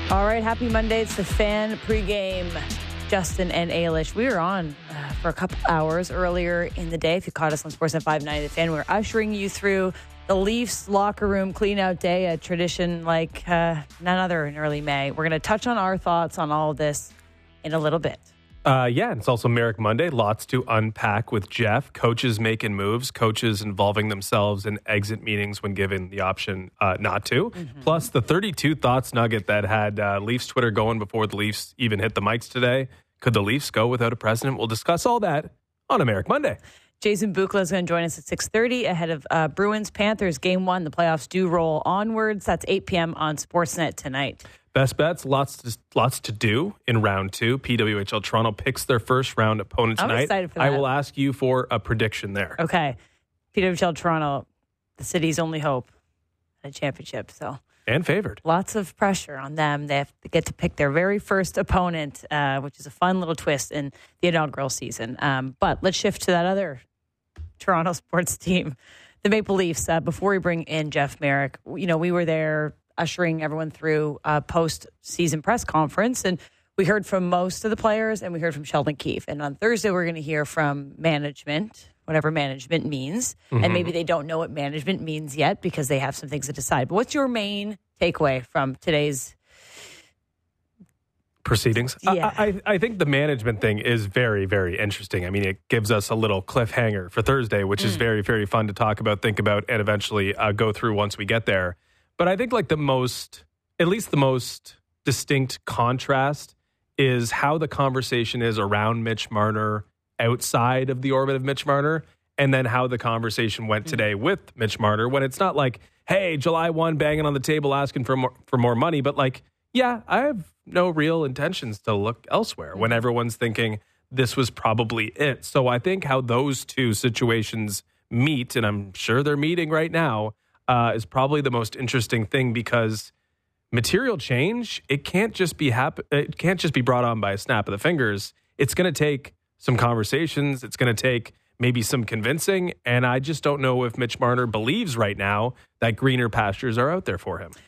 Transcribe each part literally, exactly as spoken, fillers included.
All right, happy Monday. It's the Fan pregame. Justin and Ailish. We were on uh, for a couple hours earlier in the day. If you caught us on Sportsnet five ninety, The Fan, we're ushering you through the Leafs locker room clean-out day, a tradition like uh, none other in early May. We're going to touch on our thoughts on all of this in a little bit. Uh, yeah, it's also Merrick Monday. Lots to unpack with Jeff. Coaches making moves. Coaches involving themselves in exit meetings when given the option uh, not to. Mm-hmm. Plus, the thirty-two Thoughts nugget that had uh, Leafs Twitter going before the Leafs even hit the mics today. Could the Leafs go without a president? We'll discuss all that on a Merrick Monday. Jason Bukla is going to join us at six thirty ahead of uh, Bruins-Panthers Game one. The playoffs do roll onwards. That's eight p.m. on Sportsnet tonight. Best bets, lots to, lots to do in round two. P W H L Toronto picks their first round opponent tonight. I'm excited for that. I will ask you for a prediction there. Okay. P W H L Toronto, the city's only hope at a championship. So and favored. Lots of pressure on them. They have to get to pick their very first opponent, uh, which is a fun little twist in the inaugural season. Um, but let's shift to that other Toronto sports team, the Maple Leafs. Uh, before we bring in Jeff Merrick, you know, we were there ushering everyone through a post-season press conference, and we heard from most of the players, and we heard from Sheldon Keefe. And on Thursday, we're going to hear from management, whatever management means. Mm-hmm. And maybe they don't know what management means yet because they have some things to decide. But what's your main takeaway from today's proceedings? Yeah. I, I, I think the management thing is very, very interesting. I mean, it gives us a little cliffhanger for Thursday, which mm. is very, very fun to talk about, think about, and eventually uh, go through once we get there. But I think like the most, at least the most distinct contrast is how the conversation is around Mitch Marner outside of the orbit of Mitch Marner, and then how the conversation went today with Mitch Marner, when it's not like, hey, July first banging on the table asking for more, for more money, but like, yeah, I have no real intentions to look elsewhere, when everyone's thinking this was probably it. So I think how those two situations meet, and I'm sure they're meeting right now, uh, is probably the most interesting thing, because material change, it can't just be hap- it can't just be brought on by a snap of the fingers. It's going to take some conversations. It's going to take maybe some convincing. And I just don't know if Mitch Marner believes right now that greener pastures are out there for him.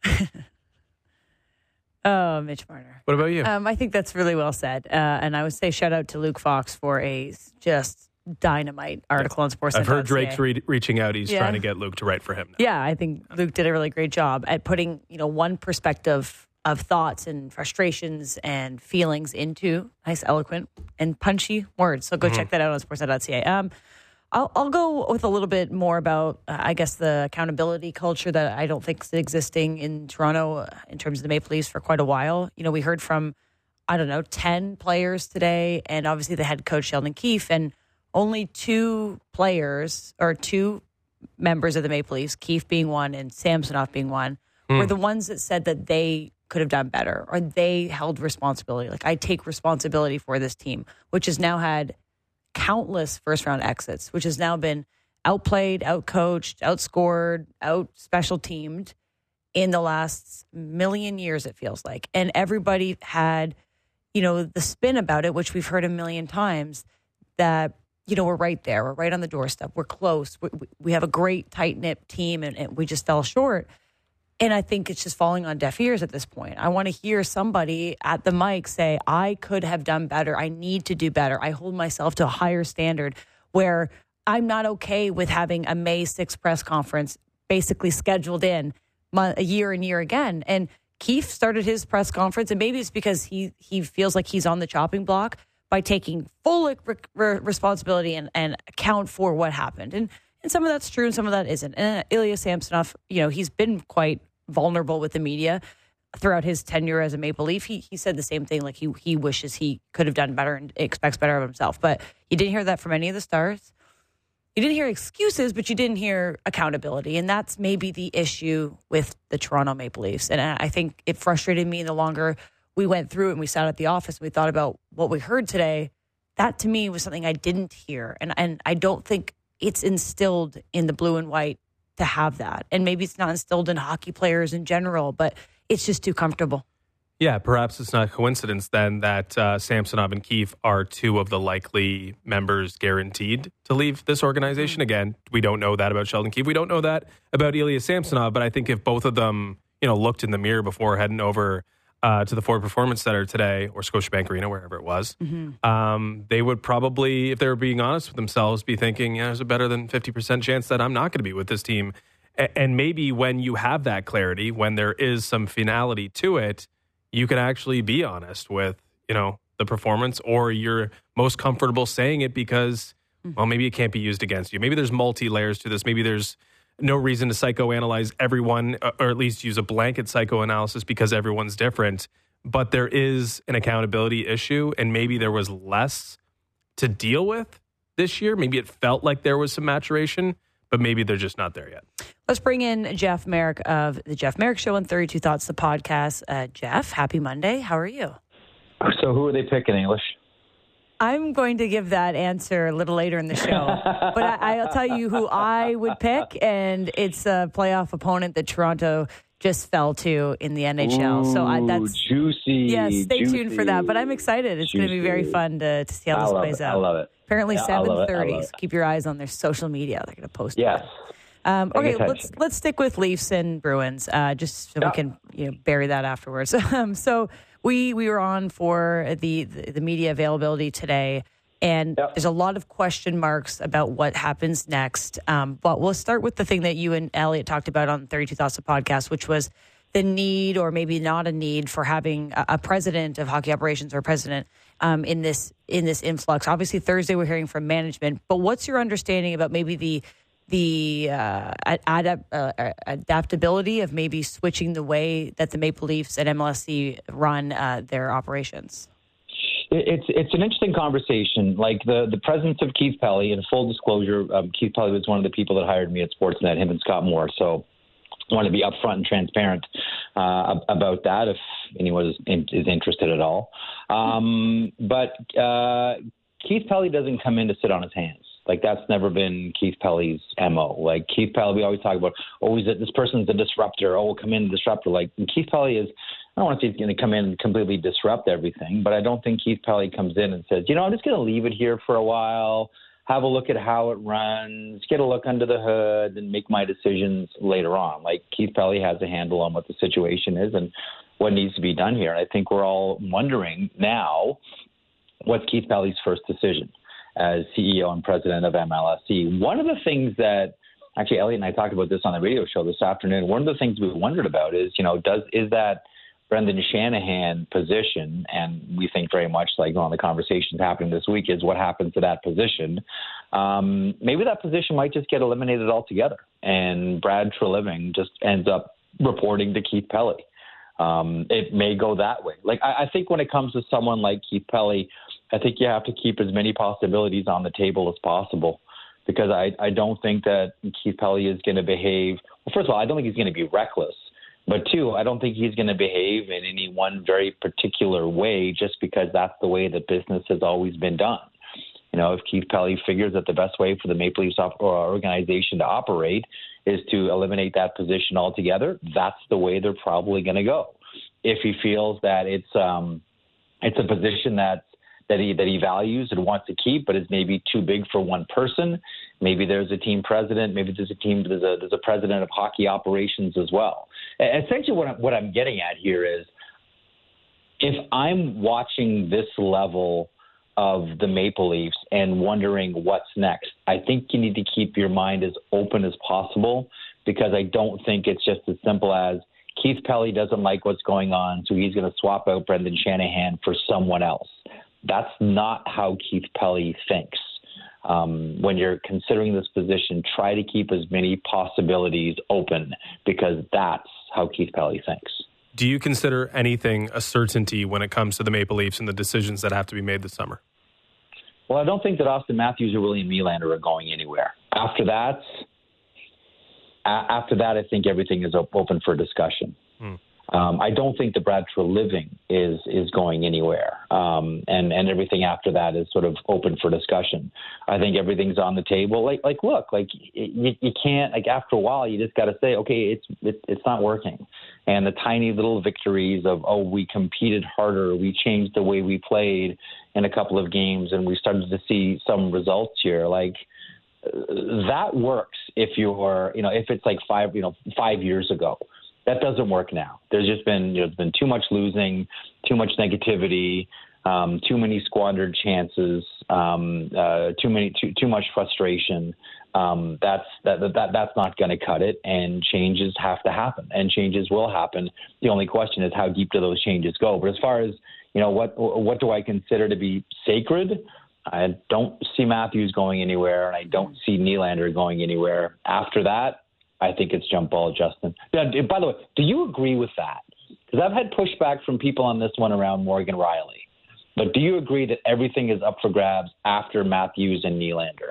Oh, Mitch Marner. What about you? Um, I think that's really well said. Uh, and I would say shout out to Luke Fox for a just dynamite article on Sportsnet. I've heard Drake's re- reaching out. He's yeah. trying to get Luke to write for him now. Yeah, I think Luke did a really great job at putting, you know, one perspective of thoughts and frustrations and feelings into nice, eloquent, and punchy words. So go mm-hmm. check that out on sportsnet dot c a. Um, I'll, I'll go with a little bit more about, uh, I guess, the accountability culture that I don't think is existing in Toronto uh, in terms of the Maple Leafs for quite a while. You know, we heard from, I don't know, ten players today, and obviously the head coach, Sheldon Keefe, and only two players or two members of the Maple Leafs, Keefe being one and Samsonov being one, mm. were the ones that said that they could have done better, or they held responsibility. Like, I take responsibility for this team, which has now had countless first-round exits, which has now been outplayed, outcoached, outscored, out special-teamed in the last million years, it feels like. And everybody had, you know, the spin about it, which we've heard a million times, that, you know, we're right there. We're right on the doorstep. We're close. We, we have a great, tight-knit team, and, and we just fell short. And I think it's just falling on deaf ears at this point. I want to hear somebody at the mic say, I could have done better. I need to do better. I hold myself to a higher standard, where I'm not okay with having a May sixth press conference basically scheduled in a year and year again. And Keefe started his press conference, and maybe it's because he, he feels like he's on the chopping block, by taking full re- re- responsibility and, and account for what happened. And and some of that's true and some of that isn't. And uh, Ilya Samsonov, you know, he's been quite vulnerable with the media throughout his tenure as a Maple Leaf. He he said the same thing, like he he wishes he could have done better and expects better of himself. But you didn't hear that from any of the stars. You didn't hear excuses, but you didn't hear accountability. And that's maybe the issue with the Toronto Maple Leafs. And I think it frustrated me the longer we went through it and we sat at the office and we thought about what we heard today. That to me was something I didn't hear. And and I don't think it's instilled in the blue and white to have that. And maybe it's not instilled in hockey players in general, but it's just too comfortable. Yeah, perhaps it's not a coincidence then that uh, Samsonov and Keefe are two of the likely members guaranteed to leave this organization. Again, we don't know that about Sheldon Keefe. We don't know that about Ilya Samsonov, but I think if both of them, you know, looked in the mirror before heading over uh, to the Ford Performance Center today, or Scotiabank Arena, wherever it was, mm-hmm. um, they would probably, if they were being honest with themselves, be thinking, yeah, there's a better than fifty percent chance that I'm not going to be with this team. A- and maybe when you have that clarity, when there is some finality to it, you can actually be honest with, you know, the performance, or you're most comfortable saying it because, well, maybe it can't be used against you. Maybe there's multi-layers to this. Maybe there's no reason to psychoanalyze everyone, or at least use a blanket psychoanalysis because everyone's different. But there is an accountability issue, and maybe there was less to deal with this year. Maybe it felt like there was some maturation, but maybe they're just not there yet. Let's bring in Jeff Merrick of the Jeff Merrick Show on thirty-two Thoughts, the podcast. Uh, Jeff, happy Monday. How are you? So who are they picking, English? I'm going to give that answer a little later in the show. But I, I'll tell you who I would pick, and it's a playoff opponent that Toronto just fell to in the N H L. Ooh, so I, that's juicy. Yeah, stay juicy, tuned for that. But I'm excited. It's going to be very fun to, to see how this plays it. out. I love it. Apparently yeah, seven thirty. So keep your eyes on their social media. They're going to post yes. it. Um, okay, let's let's stick with Leafs and Bruins, uh, just so yeah. we can you know bury that afterwards. um, so we we were on for the the, the media availability today, and yep. there's a lot of question marks about what happens next. Um, but we'll start with the thing that you and Elliot talked about on thirty-two Thoughts, podcast, which was the need, or maybe not a need, for having a, a president of hockey operations or president um, in this in this influx. Obviously, Thursday we're hearing from management, but what's your understanding about maybe the the uh, adap- uh, adaptability of maybe switching the way that the Maple Leafs and M L S C run uh, their operations? It's it's an interesting conversation. Like the, the presence of Keith Pelly, in full disclosure, um, Keith Pelly was one of the people that hired me at Sportsnet, him and Scott Moore. So I want to be upfront and transparent uh, about that if anyone is, is interested at all. Um, but uh, Keith Pelly doesn't come in to sit on his hands. Like, that's never been Keith Pelly's M O. Like, Keith Pelly, we always talk about, oh, he's a, this person's a disruptor. Oh, we'll come in and disruptor. Like, Keith Pelly is, I don't want to say he's going to come in and completely disrupt everything, but I don't think Keith Pelly comes in and says, you know, I'm just going to leave it here for a while, have a look at how it runs, get a look under the hood, and make my decisions later on. Like, Keith Pelly has a handle on what the situation is and what needs to be done here. And I think we're all wondering now, what's Keith Pelly's first decision as C E O and president of M L S C? One of the things that, actually, Elliot and I talked about this on the radio show this afternoon. One of the things we wondered about is, you know, does is that Brendan Shanahan position, and we think very much like one of the conversations happening this week is what happens to that position. Um, maybe that position might just get eliminated altogether, and Brad Treliving just ends up reporting to Keith Pelly. Um, it may go that way. Like, I, I think when it comes to someone like Keith Pelly, I think you have to keep as many possibilities on the table as possible, because I, I don't think that Keith Pelly is going to behave. Well, first of all, I don't think he's going to be reckless. But two, I don't think he's going to behave in any one very particular way just because that's the way that business has always been done. You know, if Keith Pelly figures that the best way for the Maple Leafs organization to operate is to eliminate that position altogether, that's the way they're probably going to go. If he feels that it's um, it's a position that's that he that he values and wants to keep, but is maybe too big for one person, maybe there's a team president, maybe there's a team there's a there's a president of hockey operations as well. And essentially, what I'm, what I'm getting at here is, if I'm watching this level of the Maple Leafs and wondering what's next, I think you need to keep your mind as open as possible, because I don't think it's just as simple as Keith Pelly doesn't like what's going on, so he's going to swap out Brendan Shanahan for someone else. That's not how Keith Pelly thinks. Um, when you're considering this position, try to keep as many possibilities open, because that's how Keith Pelly thinks. Do you consider anything a certainty when it comes to the Maple Leafs and the decisions that have to be made this summer? Well, I don't think that Austin Matthews or William Nylander are going anywhere. After that, after that, I think everything is open for discussion. Hmm. Um, I don't think the Brad Treliving is is going anywhere, um, and and everything after that is sort of open for discussion. I think everything's on the table. Like like look, like you, you can't like after a while you just got to say, okay, it's it, it's not working, and the tiny little victories of, oh, we competed harder, we changed the way we played in a couple of games, and we started to see some results here. Like, that works if you're, you know, if it's like five, you know, five years ago. That doesn't work now. There's just been, you know, there's been too much losing, too much negativity, um, too many squandered chances, um, uh, too many, too, too much frustration. Um, that's that, that that's not going to cut it, and changes have to happen, and changes will happen. The only question is how deep do those changes go? But as far as, you know, what what do I consider to be sacred? I don't see Matthews going anywhere, and I don't see Nylander going anywhere. After that, I think it's jump ball, Justin. Now, by the way, do you agree with that? Because I've had pushback from people on this one around Morgan Rielly. But do you agree that everything is up for grabs after Matthews and Nylander?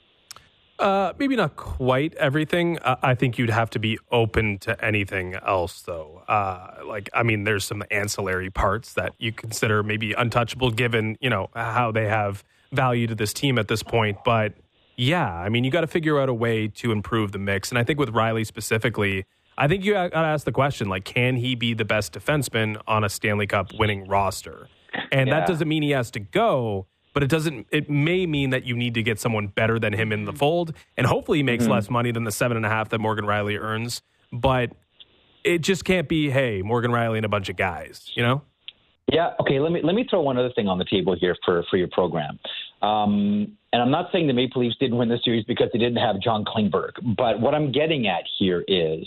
Uh, maybe not quite everything. Uh, I think you'd have to be open to anything else, though. Uh, like, I mean, there's some ancillary parts that you consider maybe untouchable given, you know, how they have value to this team at this point. But yeah, I mean, you got to figure out a way to improve the mix. And I think with Rielly specifically, I think you got to ask the question, like, can he be the best defenseman on a Stanley Cup winning roster? And yeah. that doesn't mean he has to go, but it doesn't, it may mean that you need to get someone better than him in the fold. And hopefully he makes mm-hmm. less money than the seven and a half that Morgan Rielly earns. But it just can't be, hey, Morgan Rielly and a bunch of guys, you know? Yeah. Okay. Let me let me throw one other thing on the table here for, for your program. Um, and I'm not saying the Maple Leafs didn't win the series because they didn't have John Klingberg. But what I'm getting at here is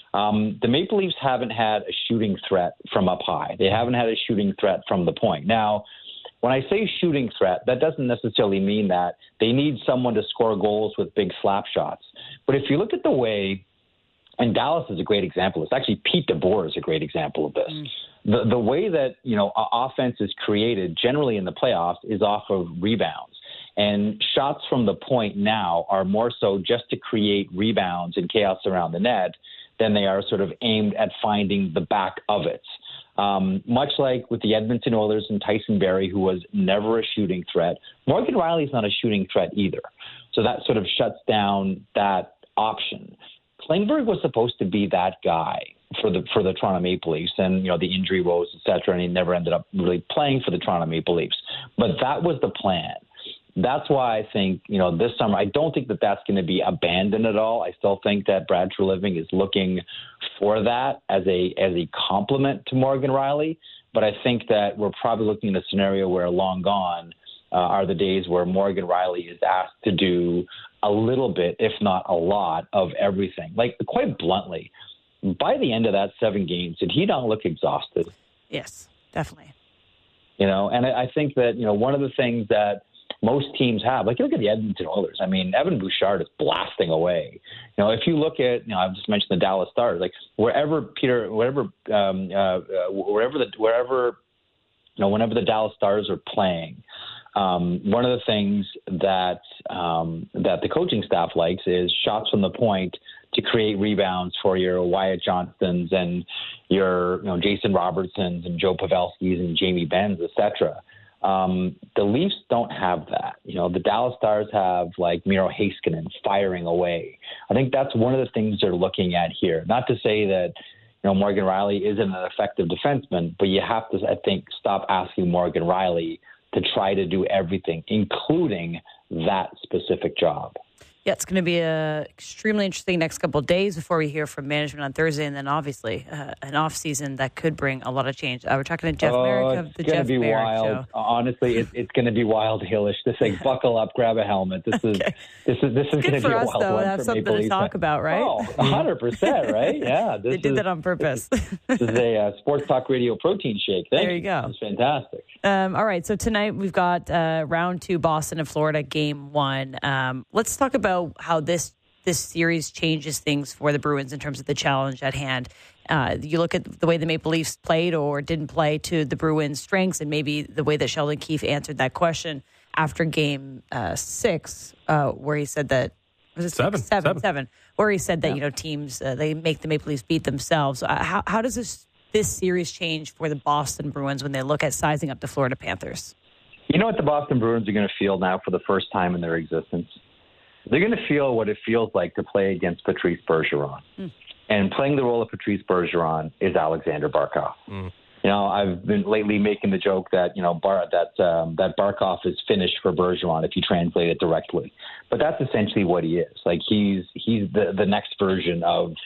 um, the Maple Leafs haven't had a shooting threat from up high. They haven't had a shooting threat from the point. Now, when I say shooting threat, that doesn't necessarily mean that they need someone to score goals with big slap shots. But if you look at the way, and Dallas is a great example. It's actually Pete DeBoer is a great example of this. Mm. The the way that, you know, offense is created generally in the playoffs is off of rebounds. And shots from the point now are more so just to create rebounds and chaos around the net than they are sort of aimed at finding the back of it. Um, much like with the Edmonton Oilers and Tyson Barrie, who was never a shooting threat, Morgan Rielly's not a shooting threat either. So that sort of shuts down that option. Klingberg was supposed to be that guy for the for the Toronto Maple Leafs, and, you know, the injury woes, et cetera, and he never ended up really playing for the Toronto Maple Leafs. But that was the plan. That's why I think, you know, this summer, I don't think that that's going to be abandoned at all. I still think that Brad Treliving is looking for that as a as a complement to Morgan Rielly. But I think that we're probably looking at a scenario where long gone uh, are the days where Morgan Rielly is asked to do a little bit, if not a lot, of everything. Like, quite bluntly, by the end of that seven games, did he not look exhausted? Yes, definitely. You know, and I think that, you know, one of the things that most teams have, like, you look at the Edmonton Oilers. I mean, Evan Bouchard is blasting away. You know, if you look at, you know, I've just mentioned the Dallas Stars, like, wherever Peter, wherever, um, uh, wherever the, wherever, you know, whenever the Dallas Stars are playing, um, one of the things that um, that the coaching staff likes is shots from the point to create rebounds for your Wyatt Johnstons and your, you know, Jason Robertsons and Joe Pavelski's and Jamie Benns, et cetera. Um, the Leafs don't have that. You know, the Dallas Stars have, like, Miro Heiskanen firing away. I think that's one of the things they're looking at here. Not to say that, you know, Morgan Rielly isn't an effective defenseman, but you have to, I think, stop asking Morgan Rielly to try to do everything, including that specific job. Yeah, it's going to be a extremely interesting next couple of days before we hear from management on Thursday, and then obviously uh, an off season that could bring a lot of change. Uh, we're talking to Jeff oh, Marek of the Jeff be Marek wild. Show. Honestly, it, it's going to be wild, Hillish. To say, buckle up, grab a helmet. This is okay. this is this is going to be a us, wild though, one to have for something Maple to Leafs. talk about, right? Oh, one hundred percent, right? Yeah, this they did is, that on purpose. This is a uh, Sports Talk Radio protein shake. Thank there you go. It's fantastic. Um, all right, so tonight we've got uh, round two, Boston and Florida, game one. Um, let's talk about how this this series changes things for the Bruins in terms of the challenge at hand. Uh, you look at the way the Maple Leafs played or didn't play to the Bruins' strengths, and maybe the way that Sheldon Keefe answered that question after game uh, six, uh, where he said that was it seven, six? Seven, seven, seven, where he said that yeah. you know teams uh, they make the Maple Leafs beat themselves. Uh, how how does this this series change for the Boston Bruins when they look at sizing up the Florida Panthers? You know what the Boston Bruins are going to feel now for the first time in their existence? They're going to feel what it feels like to play against Patrice Bergeron. Mm. And playing the role of Patrice Bergeron is Alexander Barkov. Mm. You know, I've been lately making the joke that, you know, Bar- that um, that Barkov is Finnish for Bergeron if you translate it directly. But that's essentially what he is. Like, he's he's the, the next version of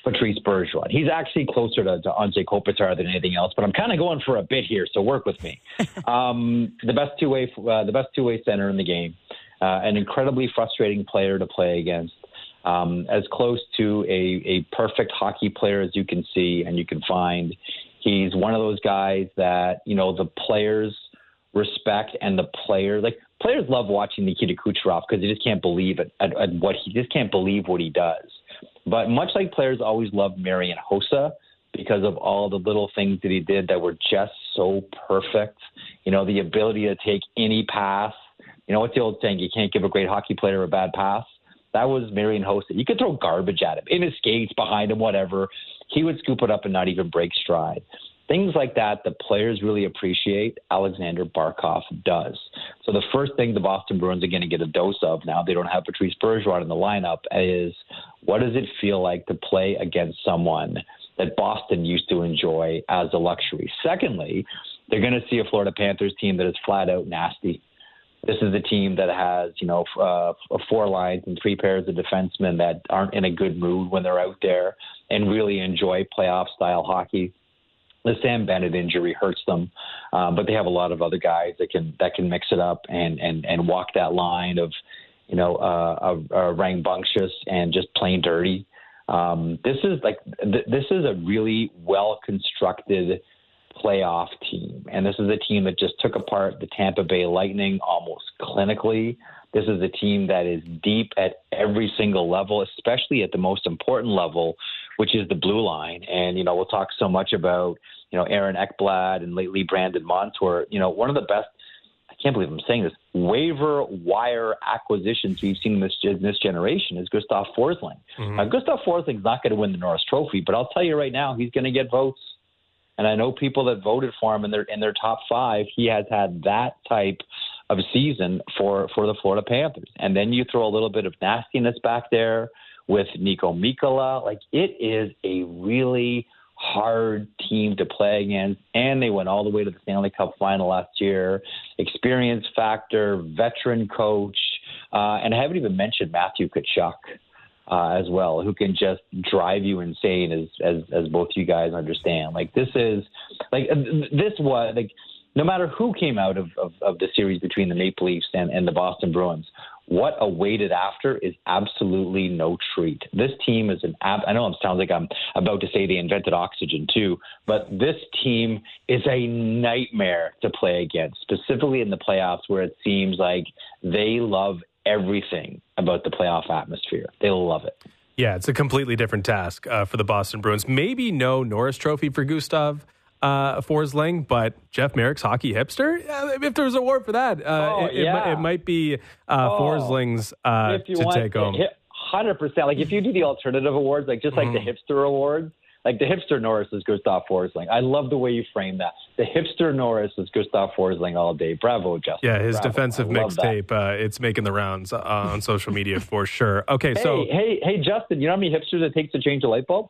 Patrice Bergeron. He's actually closer to, to Anze Kopitar than anything else, but I'm kind of going for a bit here, so work with me. um, the best two-way, uh, the best two-way center in the game, uh, an incredibly frustrating player to play against, um, as close to a, a perfect hockey player as you can see and you can find. He's one of those guys that, you know, the players respect and the players, like players love watching Nikita Kucherov because they just can't believe it at, at what he just can't believe what he does. But much like players always loved Marian Hossa because of all the little things that he did that were just so perfect, you know, the ability to take any pass. You know, what's the old saying? You can't give a great hockey player a bad pass. That was Marian Hossa. You could throw garbage at him, in his skates, behind him, whatever. He would scoop it up and not even break stride. Things like that, the players really appreciate, Alexander Barkov does. So the first thing the Boston Bruins are going to get a dose of now, they don't have Patrice Bergeron in the lineup, is what does it feel like to play against someone that Boston used to enjoy as a luxury? Secondly, they're going to see a Florida Panthers team that is flat out nasty. This is a team that has, you know, uh, four lines and three pairs of defensemen that aren't in a good mood when they're out there and really enjoy playoff-style hockey. The Sam Bennett injury hurts them, um, but they have a lot of other guys that can that can mix it up and and, and walk that line of, you know, uh, uh, uh, rambunctious and just plain dirty. Um, this is like th- this is a really well constructed playoff team, and this is a team that just took apart the Tampa Bay Lightning almost clinically. This is a team that is deep at every single level, especially at the most important level, which is the blue line. And, you know, we'll talk so much about, you know, Aaron Ekblad and lately Brandon Montour. You know, one of the best, I can't believe I'm saying this, waiver wire acquisitions we've seen in this, in this generation is Gustav Forsling. Mm-hmm. Now, Gustav Forsling's not going to win the Norris Trophy, but I'll tell you right now, he's going to get votes. And I know people that voted for him in their in their top five. He has had that type of season for, for the Florida Panthers. And then you throw a little bit of nastiness back there with Nico Mikkola. Like, it is a really hard team to play against. And they went all the way to the Stanley Cup final last year. Experience factor, veteran coach. Uh, and I haven't even mentioned Matthew Tkachuk. Uh, as well, who can just drive you insane, as, as as both you guys understand. Like, this is like this was like no matter who came out of, of, of the series between the Maple Leafs and, and the Boston Bruins, what awaited after is absolutely no treat. This team is an ab- I know it sounds like I'm about to say they invented oxygen too, but this team is a nightmare to play against, specifically in the playoffs where it seems like they love everything about the playoff atmosphere. They love it. Yeah, it's a completely different task uh, for the Boston Bruins. Maybe no Norris Trophy for Gustav uh, Forsling, but Jeff Merrick's hockey hipster? Uh, if there was an award for that, uh, oh, it, yeah. it, it might be uh, oh, Forsling's uh, to take home. one hundred percent. Like, if you do the alternative awards, like just like mm-hmm. the hipster awards, like the hipster Norris is Gustav Forsling. I love the way you frame that. The hipster Norris is Gustav Forsling all day. Bravo, Justin. Yeah, his Bravo. defensive mixtape, uh, it's making the rounds uh, on social media for sure. Okay, hey, so... Hey, hey, Justin, you know how many hipsters it takes to change a light bulb?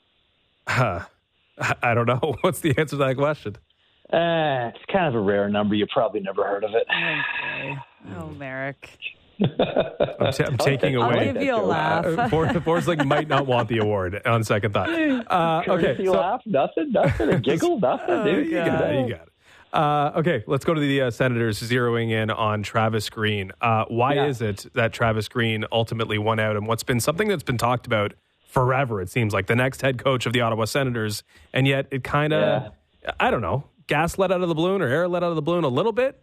Uh, I don't know. What's the answer to that question? Uh, it's kind of a rare number. You probably never heard of it. Okay. Oh, Merrick. I'm, t- I'm taking I'll away. I'll give you a laugh. Uh, For, Forsling might not want the award on second thought. Uh, okay, you so, laugh, nothing, nothing, a giggle, nothing, oh, dude. You got it. You got it. Uh, okay, let's go to the uh, Senators zeroing in on Travis Green. Uh, why yeah. is it that Travis Green ultimately won out, and what's been something that's been talked about forever? It seems like the next head coach of the Ottawa Senators, and yet it kind of, yeah. I don't know, gas let out of the balloon or air let out of the balloon a little bit.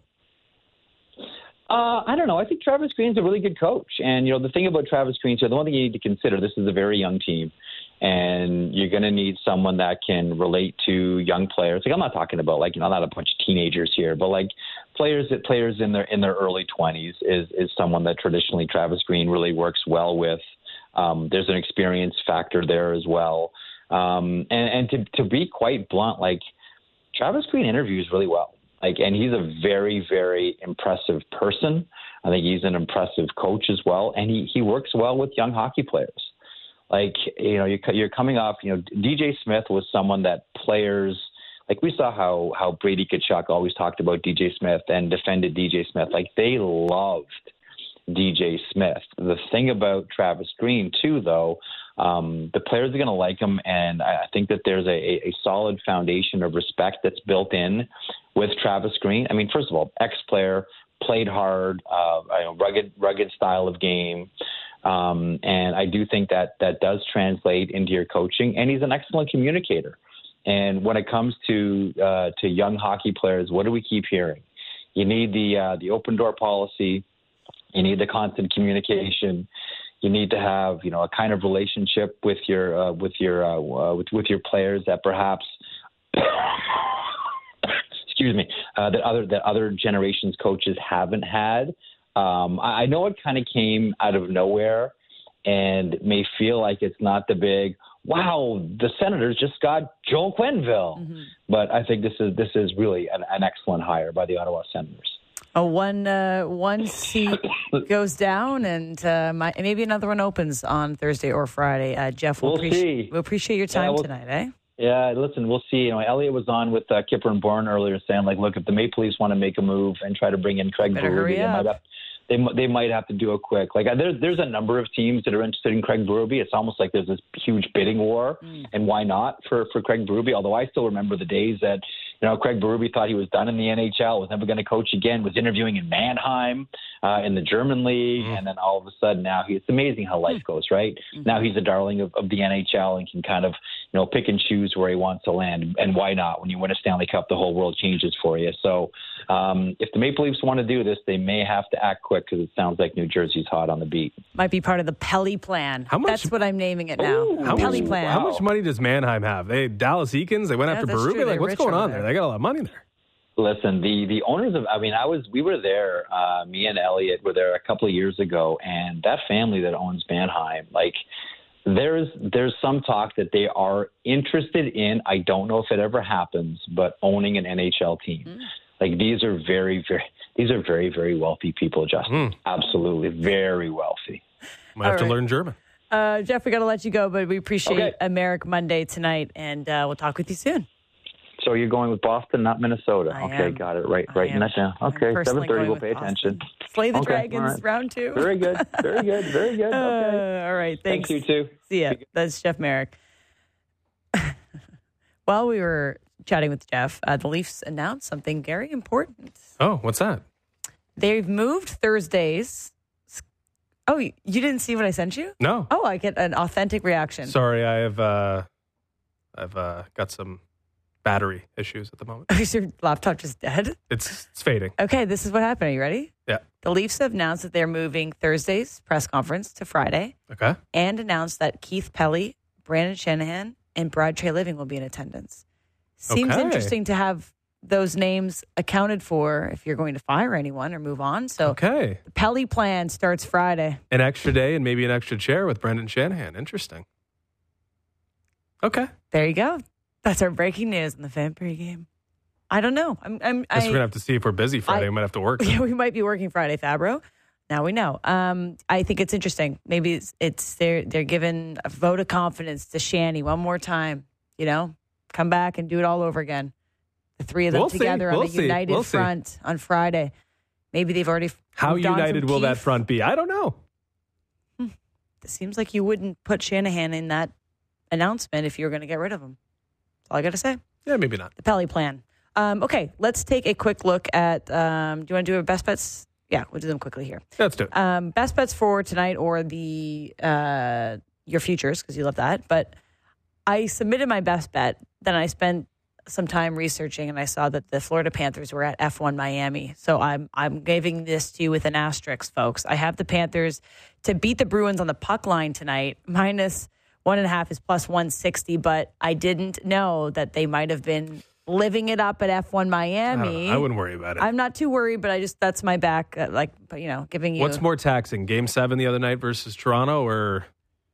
Uh, I don't know. I think Travis Green's a really good coach. And, you know, the thing about Travis Green, so the one thing you need to consider, this is a very young team. And you're going to need someone that can relate to young players. Like, I'm not talking about, like, you know, not a bunch of teenagers here, but, like, players that players in their in their early twenties is, is someone that traditionally Travis Green really works well with. Um, there's an experience factor there as well. Um, and and to, to be quite blunt, like, Travis Green interviews really well. Like, and he's a very, very impressive person. I think he's an impressive coach as well. And he, he works well with young hockey players. Like, you know, you're, you're coming off, you know, D J Smith was someone that players, like we saw how, how Brady Tkachuk always talked about D J Smith and defended D J Smith. Like, they loved D J Smith. The thing about Travis Green, too, though, Um, the players are going to like him, and I think that there's a, a solid foundation of respect that's built in with Travis Green. I mean, first of all, ex-player, played hard, uh, rugged, rugged style of game. Um, and I do think that that does translate into your coaching. And he's an excellent communicator. And when it comes to uh, to young hockey players, what do we keep hearing? You need the uh, the open door policy. You need the constant communication. You need to have, you know, a kind of relationship with your uh, with your uh, uh, with with your players that perhaps, excuse me, uh, that other that other generations coaches haven't had. Um, I, I know it kind of came out of nowhere, and may feel like it's not the big, wow, the Senators just got Joel Quenneville. Mm-hmm. But I think this is this is really an, an excellent hire by the Ottawa Senators. Oh, one uh, one seat goes down, and uh, my, maybe another one opens on Thursday or Friday. Uh, Jeff, we'll, we'll appreciate, see. we'll appreciate your time yeah, we'll, tonight, eh? Yeah, listen, we'll see. You know, Elliot was on with uh, Kipper and Bourne earlier, saying like, look, if the Maple Leafs want to make a move and try to bring in Craig Berube, they might have. They, they might have to do it quick. Like there's there's a number of teams that are interested in Craig Berube. It's almost like there's this huge bidding war, mm. and why not for, for Craig Berube? Although I still remember the days that you know Craig Berube thought he was done in the N H L, was never going to coach again, was interviewing in Mannheim uh, in the German league, mm. and then all of a sudden now he, it's amazing how life goes, right? Mm-hmm. Now he's a darling of, of the N H L and can kind of you know pick and choose where he wants to land, and why not? When you win a Stanley Cup, the whole world changes for you. So um, if the Maple Leafs want to do this, they may have to act quick because it sounds like New Jersey's hot on the beat. Might be part of the Pelly plan. How much, That's what I'm naming it now. Ooh, how Pelly much, plan. How much money does Mannheim have? They Dallas Eakins. They went yeah, after Berube. Berube. Like, what's going on there? there? They got a lot of money there. Listen, the the owners of, I mean, I was, we were there, uh, me and Elliot were there a couple of years ago, and that family that owns Mannheim, like, there's there's some talk that they are interested in, I don't know if it ever happens, but owning an N H L team. Mm. Like, these are very, very, these are very, very wealthy people, Justin. Mm. Absolutely, very wealthy. Might have All to right. learn German. Uh, Jeff, we got to let you go, but we appreciate okay. America Monday tonight, and uh, we'll talk with you soon. So you're going with Boston, not Minnesota. I okay, am. got it. Right, writing that down. Okay, seven thirty. We'll pay attention. Slay the okay, Dragons, right. round two. Very good. Very good. Very good. Okay. Uh, all right. Thanks. Thanks, you too. See ya. That's Jeff Marek. While we were chatting with Jeff, uh, the Leafs announced something very important. Oh, what's that? They've moved Thursdays. Oh, you didn't see what I sent you? No. Oh, I get an authentic reaction. Sorry, I have. Uh, I've uh, got some battery issues at the moment. Is your laptop just dead? It's it's fading. Okay, this is what happened. Are you ready? Yeah. The Leafs have announced that they're moving Thursday's press conference to Friday. Okay. And announced that Keith Pelly, Brandon Shanahan, and Brad Treliving will be in attendance. Seems Okay. interesting to have those names accounted for if you're going to fire anyone or move on. So Okay. the Pelly plan starts Friday. An extra day and maybe an extra chair with Brendan Shanahan. Interesting. Okay. There you go. That's our breaking news in the Fan Pregame. I don't know. I'm. I'm I guess I, we're gonna have to see if we're busy Friday. I- we might have to work. Yeah, we might be working Friday, Fabro. Now we know. Um, I think it's interesting. Maybe it's, it's they're they're giving a vote of confidence to Shanny one more time. You know, come back and do it all over again. The three of them We'll see. together on We'll a see. united We'll see. front on Friday. Maybe they've already. How moved on united from will that Keith. front be? I don't know. It seems like you wouldn't put Shanahan in that announcement if you were going to get rid of him. That's all I got to say. Yeah, maybe not. The Pelly plan. Um, okay, let's take a quick look at. Um, do you want to do a best bets? Yeah, we'll do them quickly here. Let's do it. Um, best bets for tonight or the uh, your futures because you love that. But I submitted my best bet. Then I spent some time researching, and I saw that the Florida Panthers were at F one Miami. So I'm I'm giving this to you with an asterisk, folks. I have the Panthers to beat the Bruins on the puck line tonight. Minus one and a half is plus one sixty, but I didn't know that they might have been living it up at F one Miami. I, I wouldn't worry about it. I'm not too worried, but I just that's my back. Uh, like you know, giving you What's more taxing, Game Seven the other night versus Toronto, or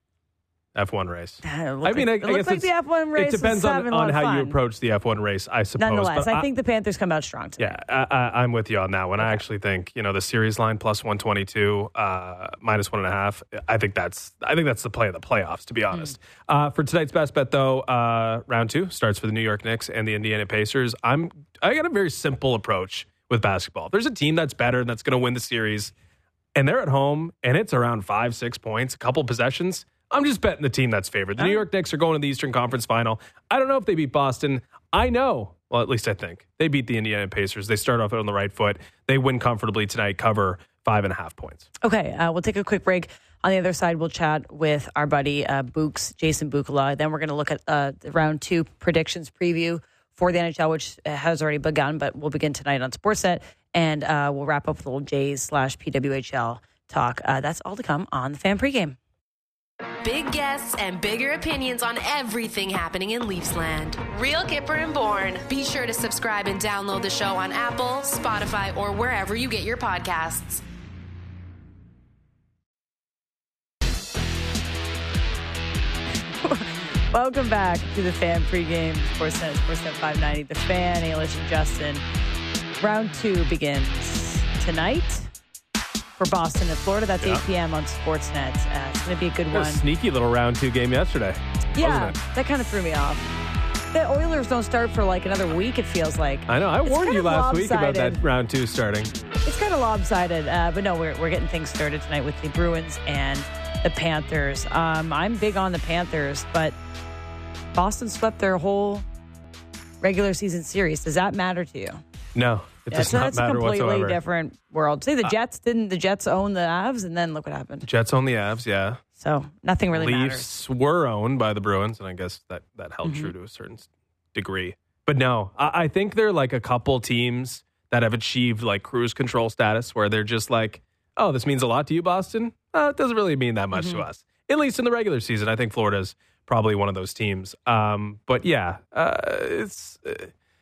F one race? I I mean, I, it I looks guess like it's- the F one race. It depends was on, having a lot on of how you fun. approach the F one race, I suppose. Nonetheless, But I think the Panthers come out strong tonight. Yeah, I, I, I'm with you on that one. I actually think you know the series line plus one twenty-two, uh, minus one and a half. I think that's I think that's the play of the playoffs. To be honest, mm. uh, for tonight's best bet though, uh, round two starts for the New York Knicks and the Indiana Pacers. I'm I got a very simple approach with basketball. If there's a team that's better and that's going to win the series, and they're at home and it's around five six points, a couple possessions, I'm just betting the team that's favored. The New York Knicks are going to the Eastern Conference Final. I don't know if they beat Boston. I know. Well, at least I think. They beat the Indiana Pacers. They start off on the right foot. They win comfortably tonight, cover five and a half points. Okay, uh, we'll take a quick break. On the other side, we'll chat with our buddy uh, Books, Jason Bukala. Then we're going to look at uh, the round two predictions preview for the N H L, which has already begun, but we'll begin tonight on Sportsnet. And uh, we'll wrap up with a little Jays slash P W H L talk. Uh, that's all to come on the Fan Pregame. Big guests and bigger opinions on everything happening in Leafsland. Real Kipper and Bourne. Be sure to subscribe and download the show on Apple, Spotify, or wherever you get your podcasts. Welcome back to the Fan Pregame, Sportsnet, Sportsnet five ninety. The Fan, Ailish and Justin. Round two begins tonight for Boston and Florida. That's yeah. eight p.m. on Sportsnet. Uh, it's going to be a good one. A sneaky little round two game yesterday. Yeah, that kind of threw me off. The Oilers don't start for like another week, it feels like. I know. I it's warned you last lopsided. week about that round two starting. It's kind of lopsided. Uh, but no, we're, we're getting things started tonight with the Bruins and the Panthers. Um, I'm big on the Panthers, but Boston swept their whole regular season series. Does that matter to you? No, it yeah, does so not that's matter a completely whatsoever. different world. Say the Jets uh, didn't the Jets own the Avs, and then look what happened. Jets own the Avs, yeah. So nothing really Leafs matters. were owned by the Bruins, and I guess that, that held mm-hmm. true to a certain degree. But no, I, I think they're like a couple teams that have achieved like cruise control status where they're just like, oh, this means a lot to you, Boston? Uh, it doesn't really mean that much mm-hmm. to us. At least in the regular season. I think Florida's probably one of those teams. Um, but yeah, uh, it's... Uh,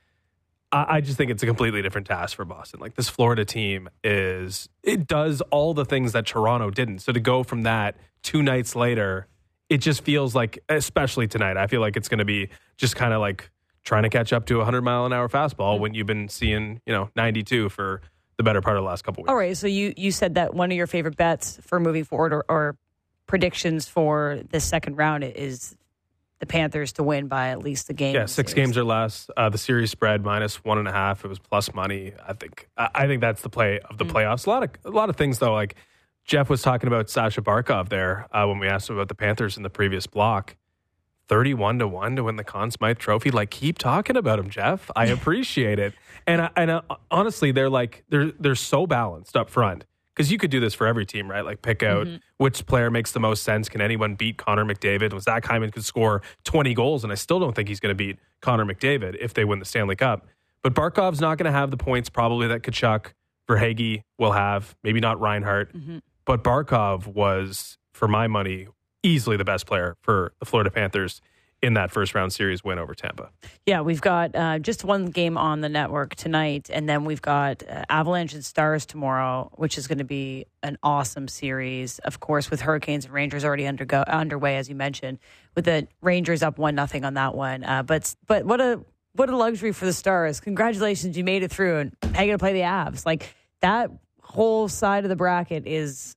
I just think it's a completely different task for Boston. Like this Florida team is, it does all the things that Toronto didn't. So to go from that two nights later, it just feels like, especially tonight, I feel like it's going to be just kind of like trying to catch up to a hundred mile an hour fastball mm-hmm. when you've been seeing, you know, ninety-two for the better part of the last couple weeks. All right. So you, you said that one of your favorite bets for moving forward or, or predictions for the second round is the Panthers to win by at least a game. Yeah, six series. games or less. Uh, the series spread minus one and a half. It was plus money. I think. I, I think that's the play of the mm. playoffs. A lot of a lot of things though. Like Jeff was talking about Sasha Barkov there uh, when we asked him about the Panthers in the previous block. Thirty-one to one to win the Conn Smythe Trophy. Like, keep talking about him, Jeff. I appreciate it. And I, and I, honestly, they're like they're they're so balanced up front. Because you could do this for every team, right? Like pick out mm-hmm. which player makes the most sense. Can anyone beat Connor McDavid? Well, Zach Hyman could score twenty goals, and I still don't think he's going to beat Connor McDavid if they win the Stanley Cup. But Barkov's not going to have the points probably that Tkachuk, Verhaeghe will have. Maybe not Reinhart. Mm-hmm. But Barkov was, for my money, easily the best player for the Florida Panthers in that first round series win over Tampa. Yeah, we've got uh, just one game on the network tonight, and then we've got uh, Avalanche and Stars tomorrow, which is going to be an awesome series. Of course, with Hurricanes and Rangers already undergo underway, as you mentioned, with the Rangers up one nothing on that one. Uh, but but what a what a luxury for the Stars! Congratulations, you made it through, and how you going to play the Avs? Like that whole side of the bracket is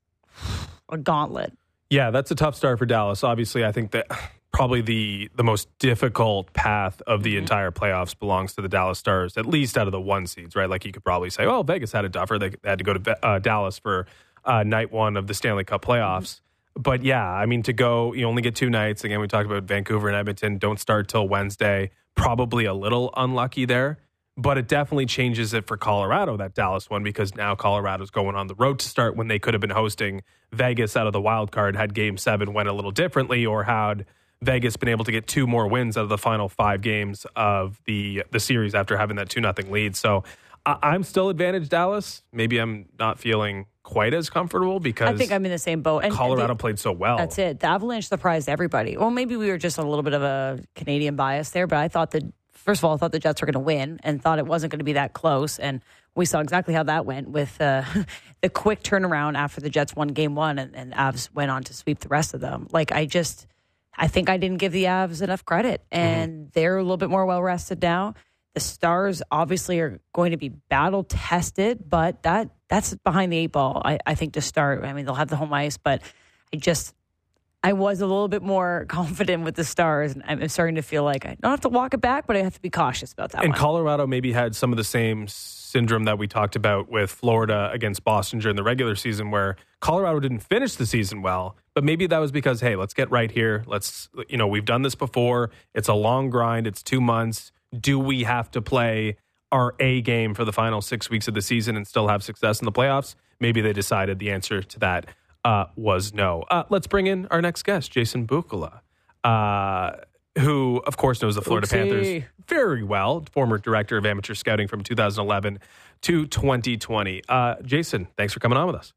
a gauntlet. Yeah, that's a tough start for Dallas. Obviously, I think that. Probably the the most difficult path of the mm-hmm. entire playoffs belongs to the Dallas Stars, at least out of the one seeds, right? Like you could probably say, oh, Vegas had a duffer. They had to go to uh, Dallas for uh, night one of the Stanley Cup playoffs. Mm-hmm. But yeah, I mean, to go, you only get two nights. Again, we talked about Vancouver and Edmonton don't start till Wednesday. Probably a little unlucky there. But it definitely changes it for Colorado, that Dallas one, because now Colorado's going on the road to start when they could have been hosting Vegas out of the wild card had game seven went a little differently or had Vegas been able to get two more wins out of the final five games of the the series after having that two nothing lead. So I, I'm still advantage Dallas. Maybe I'm not feeling quite as comfortable because I think I'm in the same boat. And Colorado they, played so well. That's it. The Avalanche surprised everybody. Well, maybe we were just a little bit of a Canadian bias there, but I thought that, first of all, I thought the Jets were going to win and thought it wasn't going to be that close. And we saw exactly how that went with uh, the quick turnaround after the Jets won game one and, and Avs went on to sweep the rest of them. Like, I just... I think I didn't give the Avs enough credit, and mm-hmm. they're a little bit more well-rested now. The Stars obviously are going to be battle-tested, but that that's behind the eight ball, I, I think, to start. I mean, they'll have the home ice, but I just I was a little bit more confident with the Stars, and I'm starting to feel like I don't have to walk it back, but I have to be cautious about that and one. Colorado maybe had some of the same syndrome that we talked about with Florida against Boston during the regular season, where Colorado didn't finish the season well, but maybe that was because, hey, let's get right here. Let's, you know, we've done this before. It's a long grind. It's two months. Do we have to play our A game for the final six weeks of the season and still have success in the playoffs? Maybe they decided the answer to that Uh, was no. Uh, let's bring in our next guest, Jason Bukala, uh, who, of course, knows the Florida Oopsie. Panthers very well, former director of amateur scouting from two thousand eleven to twenty twenty. Uh, Jason, thanks for coming on with us.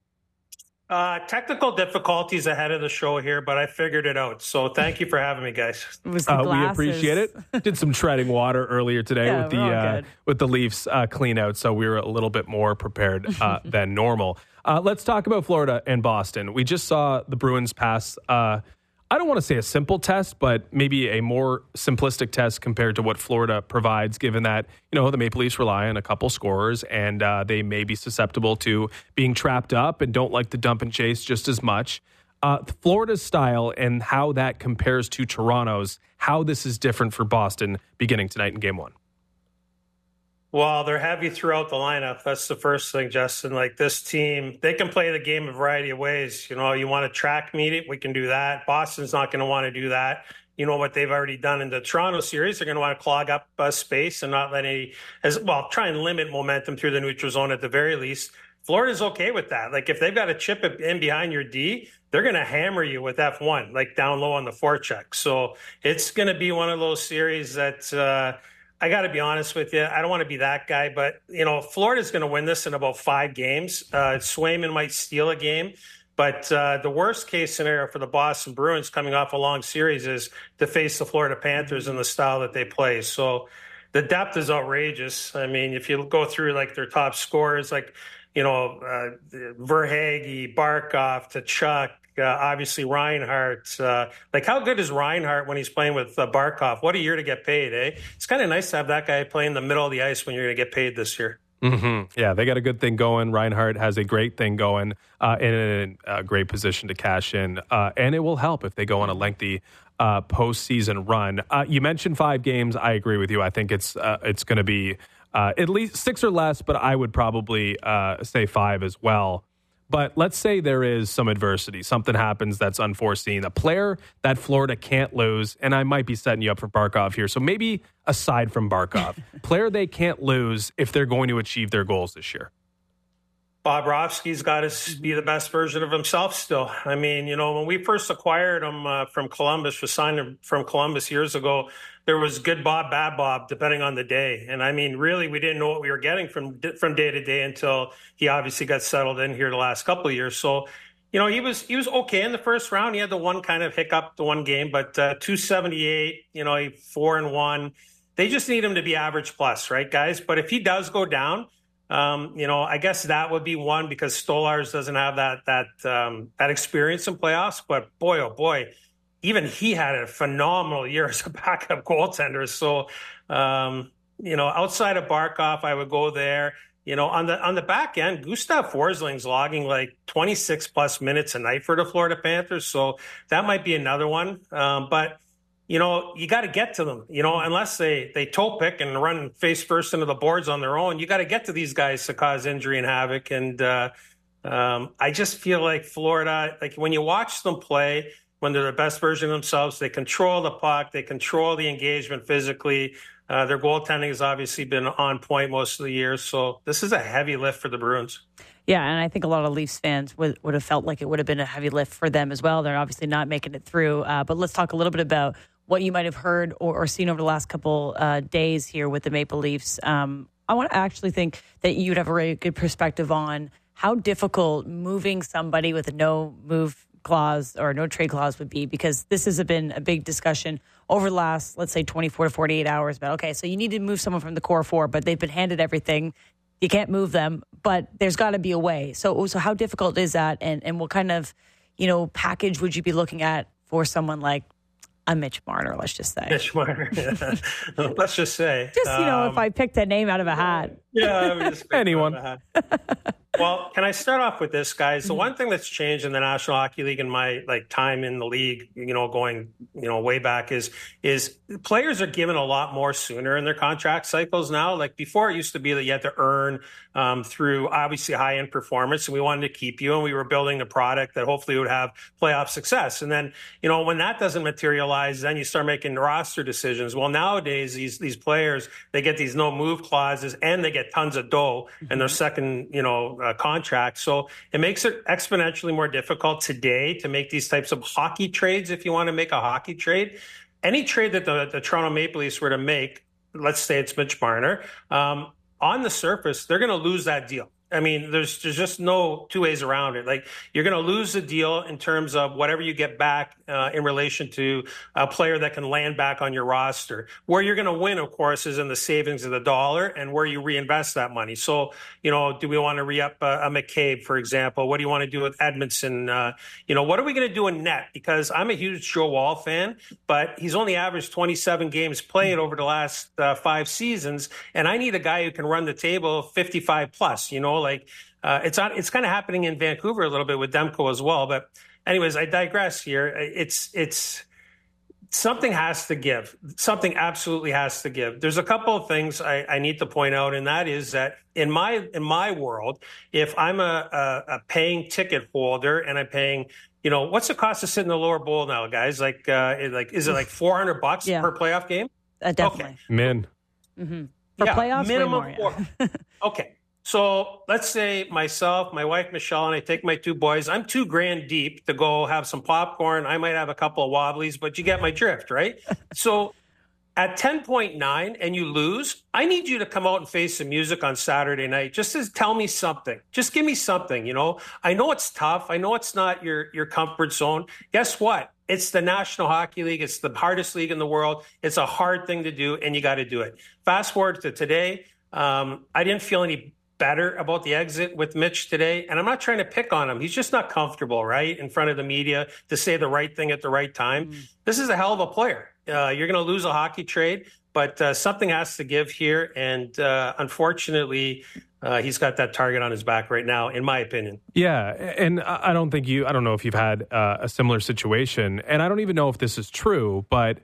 Uh, technical difficulties ahead of the show here, but I figured it out. So thank you for having me, guys. It was the Uh, we glasses. appreciate it. Did some treading water earlier today Yeah, with the we're all uh, good. with the Leafs uh, clean out, so we were a little bit more prepared uh, than normal. Uh, let's talk about Florida and Boston. We just saw the Bruins pass, uh, I don't want to say a simple test, but maybe a more simplistic test compared to what Florida provides, given that, you know, the Maple Leafs rely on a couple scorers, and uh, they may be susceptible to being trapped up and don't like to dump and chase just as much. Uh, Florida's style and how that compares to Toronto's, how this is different for Boston beginning tonight in game one. Well, they're heavy throughout the lineup. That's the first thing, Justin. Like, this team, they can play the game a variety of ways. You know, you want to track meet it, we can do that. Boston's not going to want to do that. You know what they've already done in the Toronto series. They're going to want to clog up uh, space and not let any, as well, try and limit momentum through the neutral zone at the very least. Florida's okay with that. Like, if they've got a chip in behind your D, they're going to hammer you with F one, like down low on the forecheck. So it's going to be one of those series that, uh, I got to be honest with you. I don't want to be that guy, but, you know, Florida's going to win this in about five games. Uh, Swayman might steal a game, but uh, the worst case scenario for the Boston Bruins coming off a long series is to face the Florida Panthers in the style that they play. So the depth is outrageous. I mean, if you go through like their top scorers, like, you know, uh, Verhaeghe, Barkov, Tkachuk, Uh, obviously Reinhart. Uh, like, how good is Reinhart when he's playing with uh, Barkov? What a year to get paid, eh? It's kind of nice to have that guy play in the middle of the ice when you're going to get paid this year. Mm-hmm. Yeah, they got a good thing going. Reinhart has a great thing going uh, and in a great position to cash in. Uh, and it will help if they go on a lengthy uh, postseason run. Uh, you mentioned five games. I agree with you. I think it's uh, it's going to be uh, at least six or less, but I would probably uh, say five as well. But let's say there is some adversity, something happens that's unforeseen, a player that Florida can't lose, and I might be setting you up for Barkov here. So maybe aside from Barkov, player they can't lose if they're going to achieve their goals this year. Bobrovsky's got to be the best version of himself still. I mean, you know, when we first acquired him uh, from Columbus, we signed him from Columbus years ago, there was good Bob, bad Bob, depending on the day. And I mean, really, we didn't know what we were getting from from day to day until he obviously got settled in here the last couple of years. So, you know, he was he was okay in the first round. He had the one kind of hiccup, the one game, but uh, two seventy-eight, you know, four and one. They just need him to be average plus, right, guys? But if he does go down, Um, you know, I guess that would be one because Stolarz doesn't have that that um, that experience in playoffs. But boy, oh boy, even he had a phenomenal year as a backup goaltender. So, um, you know, outside of Barkov, I would go there. You know, on the on the back end, Gustav Forsling's logging like twenty-six plus minutes a night for the Florida Panthers. So that might be another one. Um, but you know, you got to get to them, you know, unless they, they toe pick and run face first into the boards on their own. You got to get to these guys to cause injury and havoc. And uh, um, I just feel like Florida, like when you watch them play, when they're the best version of themselves, they control the puck, they control the engagement physically. Uh, their goaltending has obviously been on point most of the year. So this is a heavy lift for the Bruins. Yeah, and I think a lot of Leafs fans would, would have felt like it would have been a heavy lift for them as well. They're obviously not making it through. Uh, but let's talk a little bit about what you might have heard or, or seen over the last couple uh, days here with the Maple Leafs. Um, I want to actually think that you'd have a really good perspective on how difficult moving somebody with a no move clause or no trade clause would be, because this has been a big discussion over the last, let's say, twenty-four to forty-eight hours about, okay, so you need to move someone from the core four, but they've been handed everything. You can't move them, but there's got to be a way. So, so how difficult is that? And, and what kind of, you know, package would you be looking at for someone like a Mitch Marner, let's just say? Mitch Marner, yeah. Let's just say. Just, you know, um, if I picked a name out of a hat. Yeah, I'm just anyone. Well, can I start off with this, guys? The one thing that's changed in the National Hockey League in my like time in the league, you know, going, you know, way back is, is players are given a lot more sooner in their contract cycles now. Like before, it used to be that you had to earn um, through obviously high end performance, and we wanted to keep you, and we were building a product that hopefully would have playoff success. And then, you know, when that doesn't materialize, then you start making roster decisions. Well, nowadays, these, these players, they get these no move clauses and they get tons of dough in their second, you know, Uh, contract. So it makes it exponentially more difficult today to make these types of hockey trades. If you want to make a hockey trade, any trade that the, the Toronto Maple Leafs were to make, let's say it's Mitch Marner, um, on the surface, they're going to lose that deal. I mean, there's there's just no two ways around it. Like, you're going to lose the deal in terms of whatever you get back uh, in relation to a player that can land back on your roster. Where you're going to win, of course, is in the savings of the dollar and where you reinvest that money. So, you know, do we want to re-up a, a McCabe, for example? What do you want to do with Edmondson? Uh, you know, what are we going to do in net? Because I'm a huge Joe Wall fan, but he's only averaged twenty-seven games played over the last uh, five seasons, and I need a guy who can run the table fifty-five plus, you know, like uh, it's on, it's kind of happening in Vancouver a little bit with Demko as well. But anyways, I digress here. It's, it's, something has to give. Something absolutely has to give. There's a couple of things I, I need to point out, and that is that in my in my world, if I'm a, a, a paying ticket holder and I'm paying, you know, what's the cost to sit in the lower bowl now, guys? Like, uh, like is it like four hundred bucks yeah. per playoff game? Uh, definitely. Okay. Min. Mm-hmm. For yeah, playoffs, minimum way more, yeah. Okay. So let's say myself, my wife, Michelle, and I take my two boys. I'm two grand deep to go have some popcorn. I might have a couple of wobblies, but you get my drift, right? So at ten point nine and you lose, I need you to come out and face some music on Saturday night. Just to tell me something. Just give me something, you know. I know it's tough. I know it's not your, your comfort zone. Guess what? It's the National Hockey League. It's the hardest league in the world. It's a hard thing to do, and you got to do it. Fast forward to today. Um, I didn't feel any better about the exit with Mitch today. And I'm not trying to pick on him. He's just not comfortable, right, in front of the media to say the right thing at the right time. Mm. This is a hell of a player. Uh, you're going to lose a hockey trade, but uh, something has to give here. And uh, unfortunately, uh, he's got that target on his back right now, in my opinion. Yeah. And I don't think you, I don't know if you've had uh, a similar situation. And I don't even know if this is true, but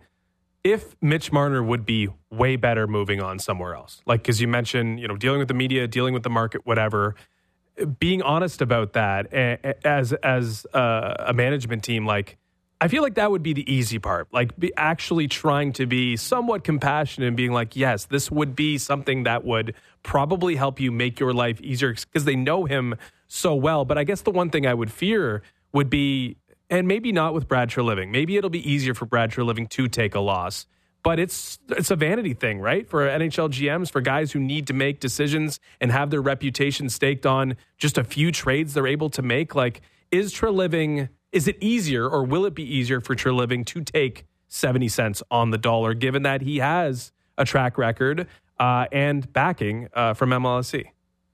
if Mitch Marner would be way better moving on somewhere else, like, because you mentioned, you know, dealing with the media, dealing with the market, whatever, being honest about that as as a, a management team, like, I feel like that would be the easy part, like be actually trying to be somewhat compassionate and being like, yes, this would be something that would probably help you make your life easier because they know him so well. But I guess the one thing I would fear would be, and maybe not with Brad Treliving. Maybe it'll be easier for Brad Treliving to take a loss. But it's it's a vanity thing, right? For N H L G Ms, for guys who need to make decisions and have their reputation staked on just a few trades they're able to make. Like, is Treliving, is it easier or will it be easier for Treliving to take seventy cents on the dollar, given that he has a track record uh, and backing uh, from M L S C?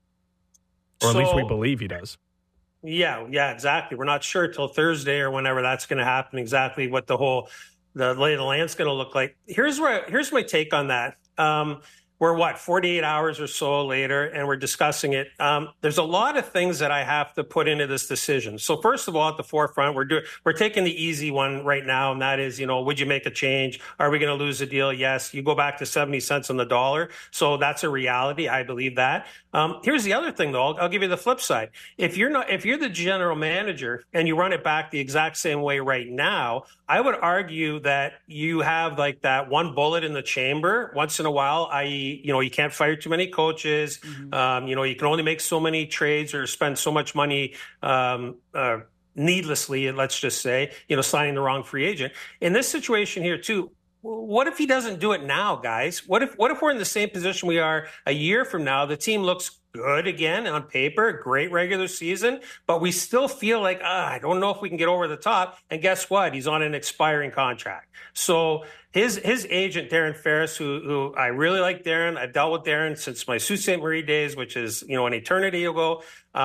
Or at so, least we believe he does. Yeah, yeah, exactly. We're not sure till Thursday or whenever that's going to happen, exactly what the whole, the lay of the land's going to look like. Here's where, here's my take on that. Um, we're what, forty-eight hours or so later, and we're discussing it. Um, there's a lot of things that I have to put into this decision. So first of all, at the forefront, we're doing, we're taking the easy one right now, and that is, you know, would you make a change? Are we going to lose a deal? Yes. You go back to seventy cents on the dollar. So that's a reality. I believe that. Um, here's the other thing, though. I'll, I'll give you the flip side. If you're not, if you're the general manager and you run it back the exact same way right now, I would argue that you have like that one bullet in the chamber once in a while, that is, you know, you can't fire too many coaches. Mm-hmm. Um, you know, you can only make so many trades or spend so much money um, uh, needlessly, let's just say, you know, signing the wrong free agent. In this situation here, too, what if he doesn't do it now, guys? What if what if we're in the same position we are a year from now? The team looks good again on paper, great regular season, but we still feel like, ah, I don't know if we can get over the top. And guess what? He's on an expiring contract. So his his agent, Darren Ferris, who who I really like Darren. I've dealt with Darren since my Sault Ste. Marie days, which is, you know, an eternity ago. Um,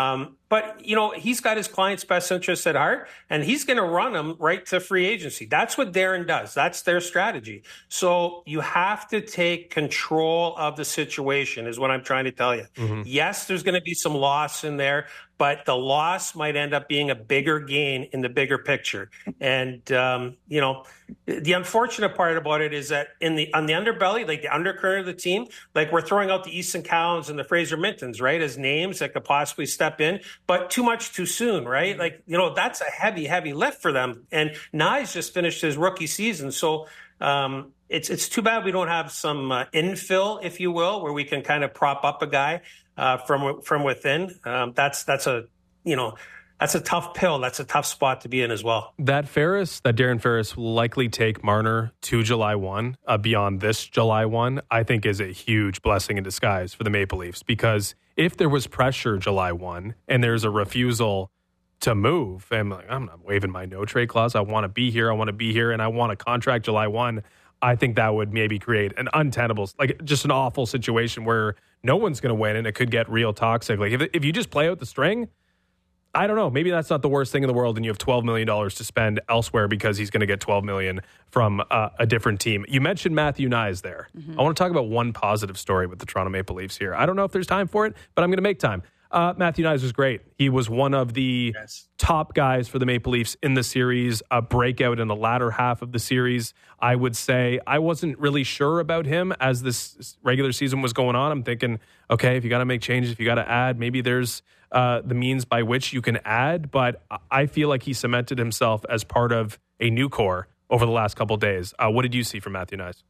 but, you know, he's got his client's best interests at heart, and he's going to run them right to free agency. That's what Darren does. That's their strategy. So you have to take control of the situation is what I'm trying to tell you. Mm-hmm. Yes, there's going to be some loss in there, but the loss might end up being a bigger gain in the bigger picture. And, um, you know, the unfortunate part about it is that in the on the underbelly, like the undercurrent of the team, like we're throwing out the Easton Cowans and the Fraser Mintons, right, as names that could possibly step in, but too much too soon, right? Like, you know, that's a heavy, heavy lift for them. And Nyes just finished his rookie season. So um, it's, it's too bad we don't have some uh, infill, if you will, where we can kind of prop up a guy. Uh, from from within, um, that's that's a you know that's a tough pill. That's a tough spot to be in as well. That Ferris, that Darren Ferris will likely take Marner to July first, uh, beyond this July first, I think is a huge blessing in disguise for the Maple Leafs, because if there was pressure July first and there's a refusal to move, and I'm like, I'm not waiving my no trade clause. I want to be here. I want to be here, and I want a contract July first. I think that would maybe create an untenable, like just an awful situation where no one's going to win and it could get real toxic. Like if if you just play out the string, I don't know. Maybe that's not the worst thing in the world, and you have twelve million dollars to spend elsewhere because he's going to get twelve million dollars from uh, a different team. You mentioned Matthew Nyes there. Mm-hmm. I want to talk about one positive story with the Toronto Maple Leafs here. I don't know if there's time for it, but I'm going to make time. Uh, Matthew Nyes was great. He was one of the yes. top guys for the Maple Leafs in the series, a breakout in the latter half of the series. I would say I wasn't really sure about him as this regular season was going on. I'm thinking, okay, if you got to make changes, if you got to add, maybe there's uh, the means by which you can add. But I feel like he cemented himself as part of a new core over the last couple of days. Uh, what did you see from Matthew Nyes?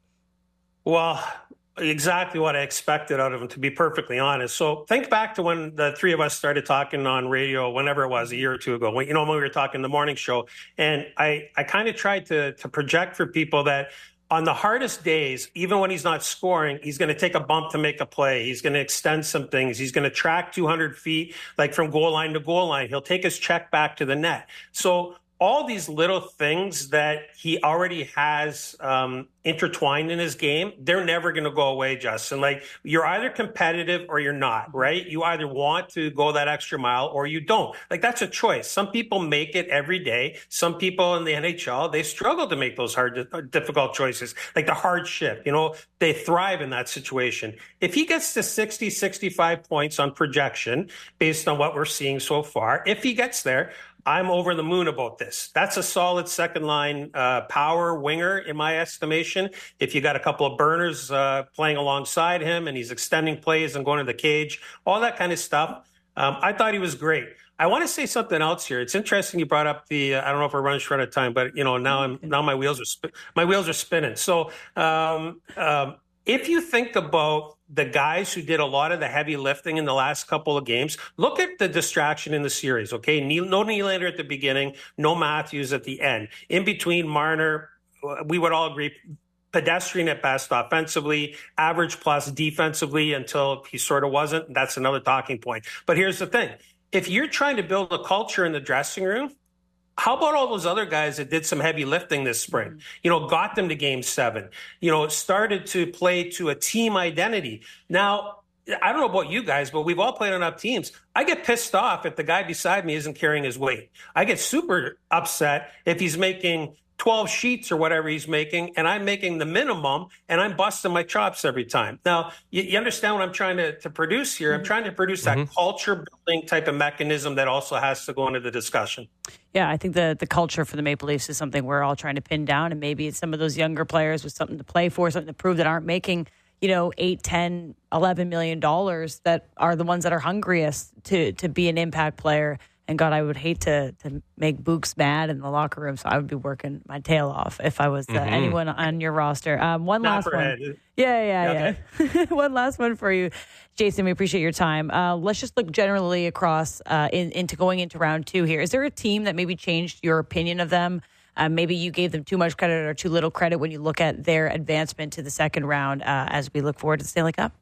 Well, exactly what I expected out of him, to be perfectly honest. So think back to when the three of us started talking on radio, whenever it was, a year or two ago, when, you know, when we were talking the morning show. And I, I kind of tried to, to project for people that on the hardest days, even when he's not scoring, he's going to take a bump to make a play. He's going to extend some things. He's going to track two hundred feet, like from goal line to goal line. He'll take his check back to the net. So all these little things that he already has um, intertwined in his game, they're never going to go away, Justin. Like, you're either competitive or you're not, right? You either want to go that extra mile or you don't. Like, that's a choice. Some people make it every day. Some people in the N H L, they struggle to make those hard, difficult choices, like the hard shift. You know, they thrive in that situation. If he gets to sixty, sixty-five points on projection, based on what we're seeing so far, if he gets there, I'm over the moon about this. That's a solid second line uh, power winger in my estimation. If you got a couple of burners uh, playing alongside him and he's extending plays and going to the cage, all that kind of stuff, um, I thought he was great. I want to say something else here. It's interesting you brought up the. Uh, I don't know if we're running short of time, but you know now I'm now my wheels are sp- my wheels are spinning. So um, um, if you think about the guys who did a lot of the heavy lifting in the last couple of games, look at the distraction in the series, okay? No Nylander at the beginning, no Matthews at the end. In between, Marner, we would all agree, pedestrian at best offensively, average plus defensively until he sort of wasn't. That's another talking point. But here's the thing. If you're trying to build a culture in the dressing room, how about all those other guys that did some heavy lifting this spring? You know, got them to game seven, you know, started to play to a team identity. Now, I don't know about you guys, but we've all played on up teams. I get pissed off if the guy beside me isn't carrying his weight. I get super upset if he's making twelve sheets or whatever he's making, and I'm making the minimum, and I'm busting my chops every time. Now, you, you understand what I'm trying to, to produce here? I'm trying to produce that mm-hmm. culture-building type of mechanism that also has to go into the discussion. Yeah, I think the, the culture for the Maple Leafs is something we're all trying to pin down, and maybe it's some of those younger players with something to play for, something to prove, that aren't making, you know, eight, ten, eleven million dollars, that are the ones that are hungriest to to be an impact player. And God, I would hate to to make Books mad in the locker room, so I would be working my tail off if I was uh, mm-hmm. anyone on your roster. Um, one Not last one. Head. Yeah, yeah, yeah. Okay. One last one for you, Jason. We appreciate your time. Uh, let's just look generally across uh, in, into going into round two here. Is there a team that maybe changed your opinion of them? Uh, maybe you gave them too much credit or too little credit when you look at their advancement to the second round uh, as we look forward to the Stanley Cup?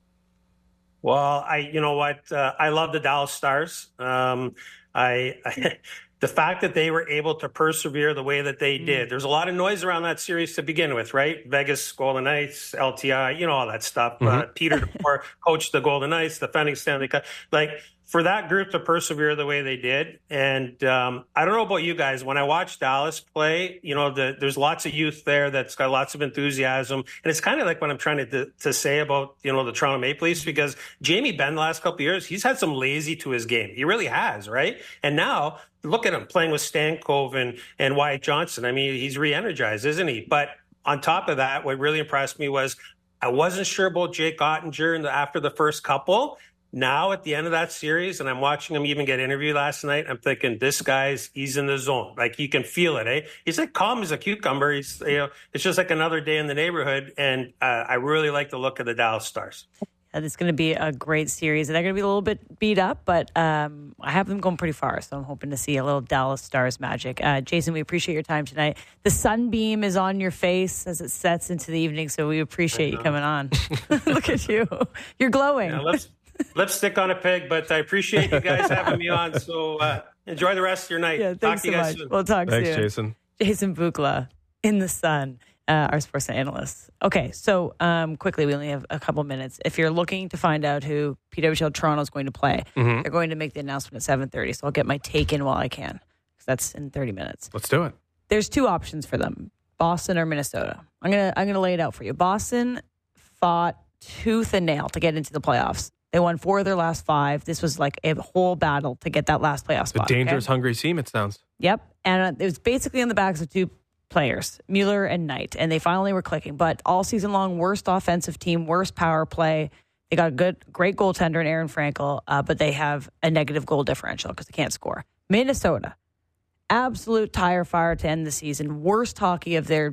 Well, I, you know what? Uh, I love the Dallas Stars. Um, I, I, the fact that they were able to persevere the way that they did. There's a lot of noise around that series to begin with, right? Vegas, Golden Knights, L T I, you know, all that stuff. Mm-hmm. Uh, Peter DeBoer coached the Golden Knights, defending Stanley Cup. Like, for that group to persevere the way they did. And um, I don't know about you guys. When I watch Dallas play, you know, the, there's lots of youth there that's got lots of enthusiasm. And it's kind of like what I'm trying to to say about, you know, the Toronto Maple Leafs, because Jamie Benn the last couple of years, he's had some lazy to his game. He really has, right? And now look at him playing with Stankov and, and Wyatt Johnson. I mean, he's re-energized, isn't he? But on top of that, what really impressed me was I wasn't sure about Jake Ottinger in the, after the first couple. Now, at the end of that series, and I'm watching him even get interviewed last night, I'm thinking, this guy's, he's in the zone. Like, you can feel it, eh? He's like calm as a cucumber. He's, you know, it's just like another day in the neighborhood. And uh, I really like the look of the Dallas Stars. And it's going to be a great series. They're going to be a little bit beat up, but um, I have them going pretty far. So I'm hoping to see a little Dallas Stars magic. Uh, Jason, we appreciate your time tonight. The sunbeam is on your face as it sets into the evening, so we appreciate you coming on. Look at you. You're glowing. Yeah, let's, lipstick on a pig, but I appreciate you guys having me on. So uh, enjoy the rest of your night. Yeah, talk thanks to you so guys much. soon. We'll talk Thanks, soon. Jason. Jason Bukla in the sun, uh, our sports analyst. Okay, so um, quickly, we only have a couple minutes. If you're looking to find out who P W H L Toronto is going to play, Mm-hmm. they're going to make the announcement at seven thirty. So I'll get my take in while I can, because that's in thirty minutes. Let's do it. There's two options for them: Boston or Minnesota. I'm gonna I'm gonna lay it out for you. Boston fought tooth and nail to get into the playoffs. They won four of their last five. This was like a whole battle to get that last playoff The spot. dangerous, okay? hungry team, it sounds. Yep. And uh, it was basically on the backs of two players, Mueller and Knight. And they finally were clicking. But all season long, worst offensive team, worst power play. They got a good, great goaltender in Aaron Frankel, uh, but they have a negative goal differential because they can't score. Minnesota, absolute tire fire to end the season. Worst hockey of their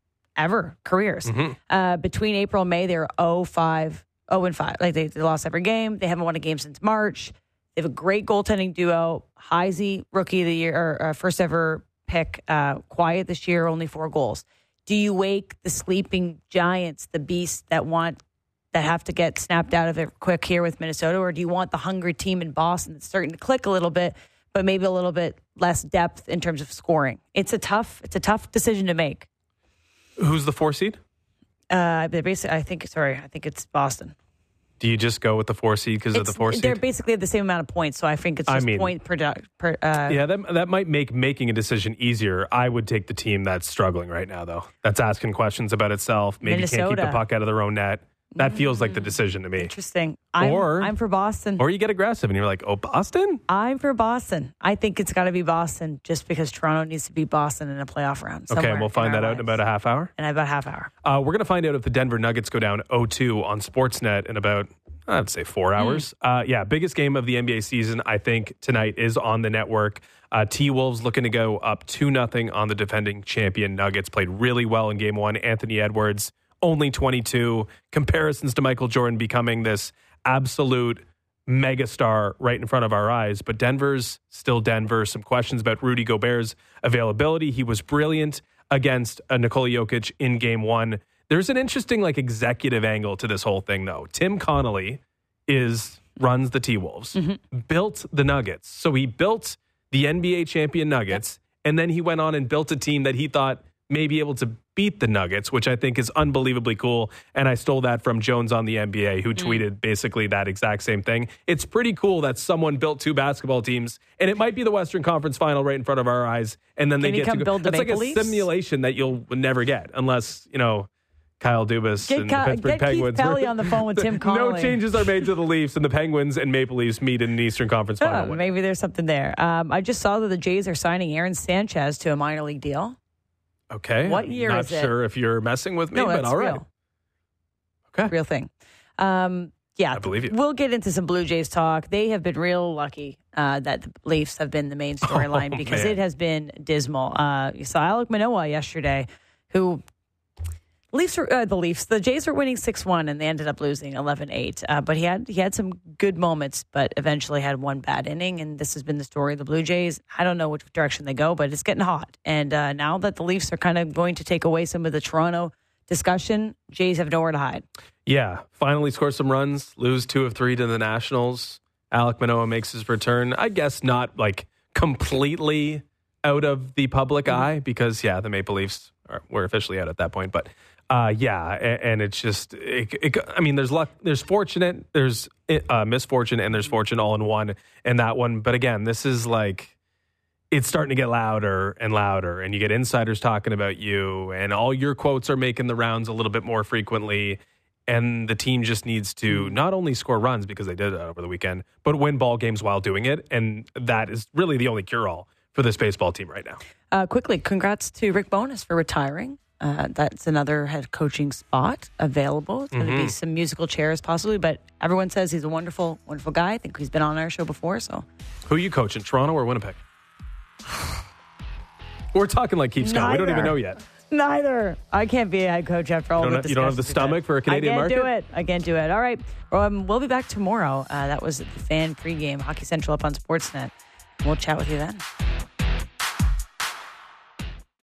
ever careers. Mm-hmm. Uh, between April and May, they were oh five, oh and five. Like they, they lost every game. They haven't won a game since March. They have a great goaltending duo. Heisey, rookie of the year, or uh, first ever pick. Uh, quiet this year, only four goals. Do you wake the sleeping giants, the beasts that want that have to get snapped out of it quick here with Minnesota, or do you want the hungry team in Boston that's starting to click a little bit, but maybe a little bit less depth in terms of scoring? It's a tough, it's a tough decision to make. Who's the four seed? Uh, they're basically, I think, sorry, I think it's Boston. Do you just go with the four seed because of It's, the four seed? they're basically at the same amount of points, so I think it's I just mean- point per. per uh, Yeah, that that might make making a decision easier. I would take the team that's struggling right now, though. That's asking questions about itself. Maybe can't keep Minnesota. the puck out of their own net. That feels like the decision to me. Interesting. I'm, Or- I'm for Boston. Or you get aggressive and you're like, oh, Boston? I'm for Boston. I think it's got to be Boston just because Toronto needs to beat Boston in a playoff round. Okay, somewhere we'll find in our that out in lives. about a half hour. In about a half hour. Uh, we're going to find out if the Denver Nuggets go down oh two on Sportsnet in about, I'd say, four hours. Uh, yeah, biggest game of the N B A season, I think, tonight is on the network. Uh, T-Wolves looking to go up two nothing on the defending champion Nuggets. Played really well in game one. Anthony Edwards, only twenty-two. Comparisons to Michael Jordan becoming this absolute megastar right in front of our eyes. But Denver's still Denver. Some questions about Rudy Gobert's availability. He was brilliant against uh, Nikola Jokic in game one. There's an interesting like executive angle to this whole thing, though. Tim Connolly is runs the T-Wolves, mm-hmm. built the Nuggets. So he built the N B A champion Nuggets, yep. and then he went on and built a team that he thought may be able to beat the Nuggets, which I think is unbelievably cool. And I stole that from Jones on the N B A, who mm. tweeted basically that exact same thing. It's pretty cool that someone built two basketball teams, and it might be the Western Conference Final right in front of our eyes, and then Can they you get come to go. build the That's like Maple a Leafs? simulation that you'll never get unless, you know, Kyle Dubas Get, and Ka- the Pittsburgh get Penguins. Keith Pelly on the phone with Tim Connolly. No changes are made to the Leafs, and the Penguins and Maple Leafs meet in an Eastern Conference Oh, Final. win. maybe there's something there. Um, I just saw that the Jays are signing Aaron Sanchez to a minor league deal. Okay. What year Not is it? sure if you're messing with me, No, but that's all right. real. Okay. Real thing. Um, yeah, I believe you. We'll get into some Blue Jays talk. They have been real lucky uh, that the Leafs have been the main storyline Oh, because man. it has been dismal. Uh, you saw Alec Manoah yesterday, who Leafs were, uh, the Leafs, the Jays were winning six one and they ended up losing eleven eight. Uh, but he had he had some good moments, but eventually had one bad inning. And this has been the story of the Blue Jays. I don't know which direction they go, but it's getting hot. And uh, now that the Leafs are kind of going to take away some of the Toronto discussion, Jays have nowhere to hide. Yeah. Finally score some runs, lose two of three to the Nationals. Alec Manoah makes his return. I guess not like completely out of the public mm-hmm. eye because, yeah, the Maple Leafs are, were officially out at that point. But, uh, yeah, and, and it's just, it, it, I mean, there's luck, there's fortunate, there's uh, misfortune, and there's fortune all in one in that one. But again, this is like, it's starting to get louder and louder, and you get insiders talking about you, and all your quotes are making the rounds a little bit more frequently. And the team just needs to not only score runs, because they did that over the weekend, but win ball games while doing it. And that is really the only cure-all for this baseball team right now. Uh, quickly, congrats to Rick Bowness for retiring. Uh, that's another head coaching spot available. It's going to mm-hmm. be some musical chairs possibly, but everyone says he's a wonderful, wonderful guy. I think he's been on our show before. So, who are you coaching, Toronto or Winnipeg? We're talking like Keith Scott. We don't even know yet. Neither. I can't be a head coach after all you the discussions. You don't have the stomach for a Canadian I can't market? do it. I can't do it. All right. Um, we'll be back tomorrow. Uh, that was the Fan pregame. Hockey Central up on Sportsnet. We'll chat with you then.